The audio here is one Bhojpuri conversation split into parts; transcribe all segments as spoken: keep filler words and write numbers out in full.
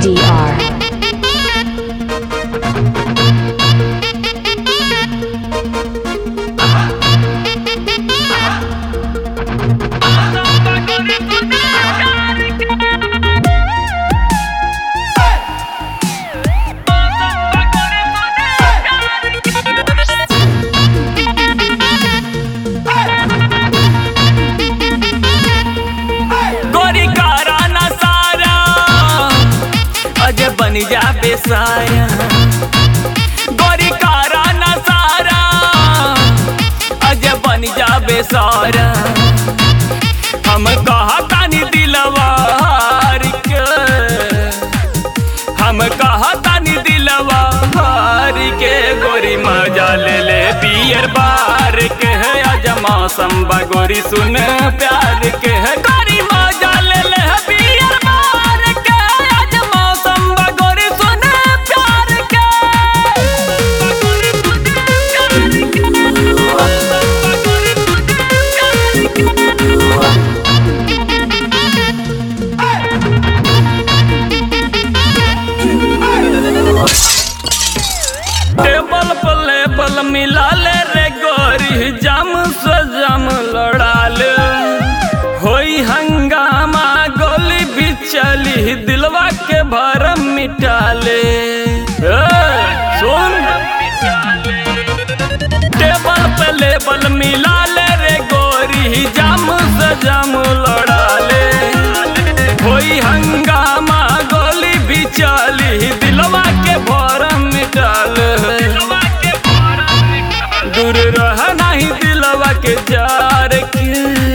D R. बन जा बेसाया गोरी कारा नजारा अज बन जा बेसारा हम कहा तानी दिलवा हार के हम कहा तानी दिलवा हार के गोरी मजा ले ले पियर बार के है आज मौसम बा गोरी सुन प्यार के है गोरी मजा ले ले पियर बार के आज मौसम बा गोरी सुन प्यार के टेबल पर लेबल मिला ले रे गोरी जम से जम लड़ा ले होई हंगामा गोली भी चली दिलवा के भरम मिटा ले सुन टेबल पे लेबल मिला ले रे गोरी जम से जम लड़ा ले होई हंगामा गोली भी चली दिलवा के भरम मिटा ले दूर रह नहीं दिलवा के जार के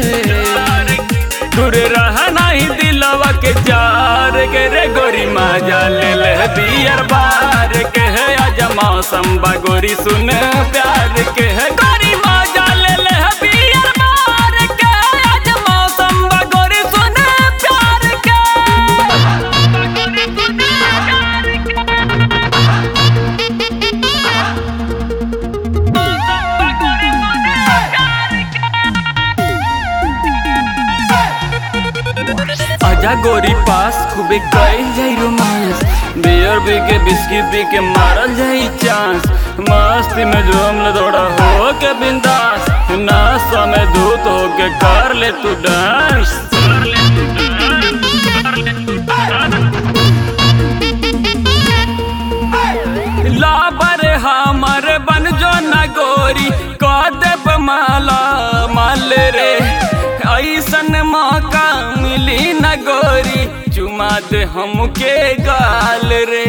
दूर रह नहीं दिलवा के जार के रे गोरी मजा ले ले बियर बार के है आज मौसम बा गोरी सुन प्यार के है गोरी मजा ले ले बियर बार के आज मौसम बा गोरी सुन प्यार के आजा गोरी पास खूबे कईल जाई रोमांस बियर पी के बिस्किट पी के मारल जाई चांस मस्ती में जो हमले थोड़ा हो के बिंदास नाश्ता में धूत हो के कर ले तू डांस लाबर हमर बन जो न गोरी कदब माला माल रे ऐसन मौका मिली न गोरी चुमा दे हमके गाल रे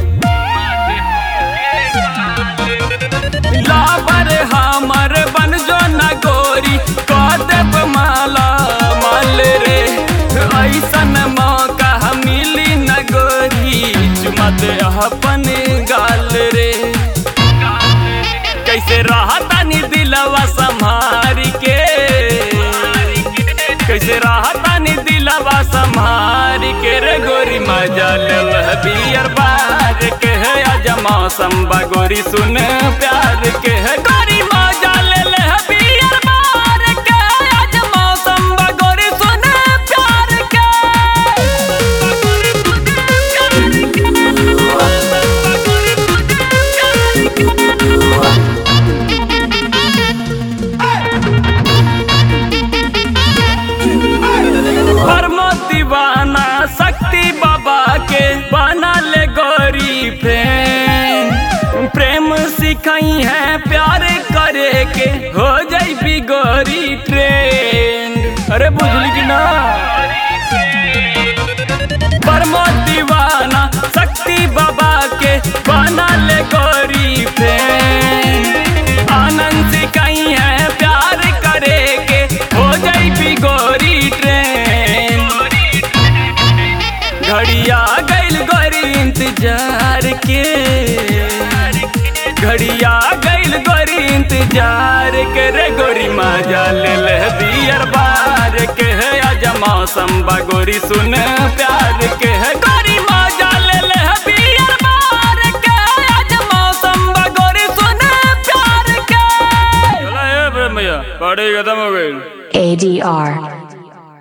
लाबर हमर बन जो न गोरी कदब माला माल रे ऐसन मौका मिली न गोरी चुमा दे अपन गाल रे कैसे रहतानी दिलवा संभार के कैसे रहतानी दिलवा संभार के रे गोरी मजा ले बियर बार के है आज मौसम बा गोरी सुन प्यार के है गोरी मजा ले ले बियर बार के आज मौसम बा गोरी सुन प्यार के दीवाना शक्ति बाबा के बना ले गोरी प्रेम प्रेम सिखाई है प्यार करे के हो जाई भी गोरी ट्रेंड अरे बुझली कि ना परमो दीवाना शक्ति बाबा के बना ले गोरी प्रेम आनंद सिखाई है प्यार करे के हो जाई भी गोरी ट्रेंड घड़िया गैल गोरी इंतजार के घड़िया गैल गोरी इंतजार के रे गोरी मजा ले ले बियर बार के है आज मौसम बा गोरी सुन प्यार के है गोरी मजा ले ले बियर बार के आज मौसम बा गोरी सुन प्यार के चला है भैया पार्टी खत्म हो गई A D R.